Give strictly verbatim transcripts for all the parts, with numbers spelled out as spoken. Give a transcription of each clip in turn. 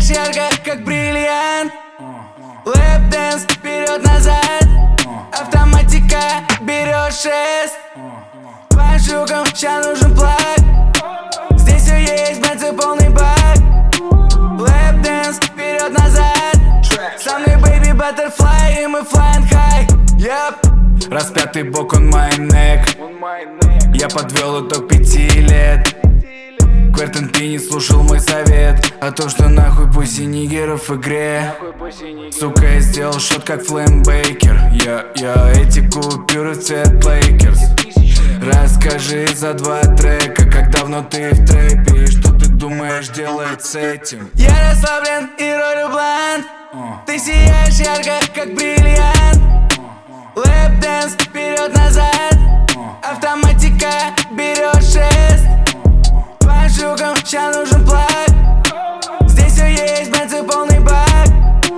сияешь ярко, как бриллиант. Лэп-дэнс, вперед-назад. Автоматика, берешь шест. По штукам, ща нужен плаг. Здесь все есть, бензы полный бак. Лэп-дэнс, вперед-назад. Со мной baby butterfly, и мы flying high. Yep. Распятый бок, он my neck. Я подвел итог пяти лет. Квертин Пи не слушал мой совет о том, что нахуй пусть и нигеров в игре. Сука, я сделал шот как Флэм Бейкер. Я, я эти купюры в цвет Лейкерс. Расскажи за два трека, как давно ты в трэпе и что ты думаешь делать с этим. Я расслаблен и ролю блант. Ты сияешь ярко, как бриллиант. Лэп-дэнс, вперед-назад. Автоматика, берешь шест. По штукам, ща нужен плаг. Здесь все есть, бензы полный бак.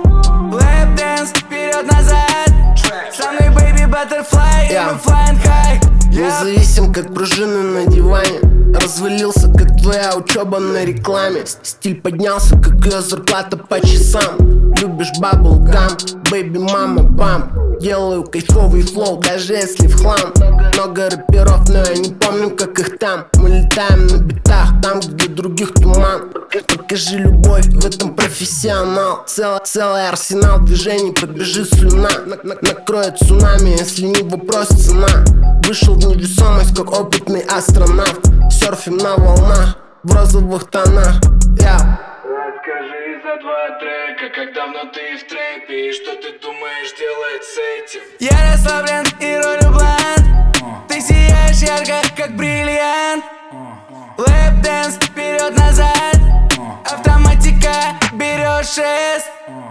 Лэп-дэнс, вперед-назад. Со мной baby butterfly, и мы flying high. Независим, как пружины на диване. Развалился, как твоя учеба на рекламе. Стиль поднялся, как ее зарплата по часам. Любишь баблгам, бэйби мама бам. Делаю кайфовый флоу, даже если в хлам. Много рэперов, но я не помню, как их там. Мы летаем на битах, там, где других туман. Покажи любовь, в этом профессионал. Целый, целый арсенал движений, побежит слюна. Накроет цунами, если не вопрос цена. Вышел в невесомость, как опытный астронавт. Серфим на волнах, в розовых тонах. Я Расскажи за два трека, как давно ты в трэпе и что ты думаешь делать с этим. Я расслаблен и ролю блант. Ты сияешь ярко, как бриллиант. Лэп-дэнс, вперед-назад. Автоматика, берешь шест.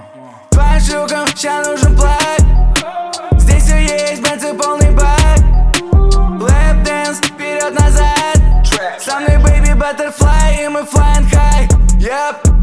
По штукам, ща нужен плаг. Здесь все есть, бензы полный бак. Лэп-дэнс, вперед-назад. Со мной baby butterfly, и мы flying high. Yep.